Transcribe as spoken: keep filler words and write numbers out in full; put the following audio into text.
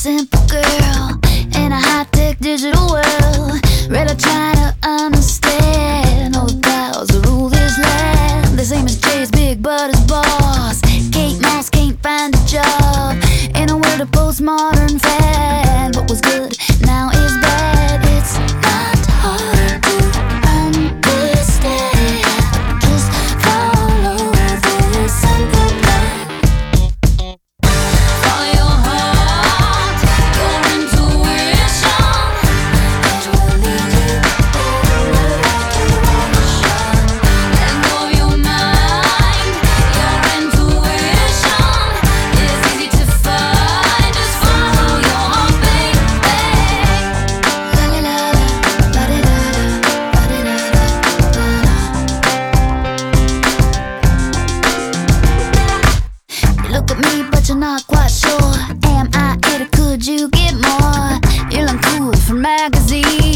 simple girl in a high-tech digital world. Really trying to understand all the powers that rule this land. The same as Jay's big but his boss. Kate Moss can't find a job in a world of postmodern fad. What was good now is bad. It's not hard to understand. Just follow this simple plan. Follow your heart, your intuition. It will lead you Let go of your mind, your intuition is easy to find. Just follow your heart, baby. la la la la la la la la You look at me, but you're not quite sure. Am I it or could you get more? You're uncool from magazines.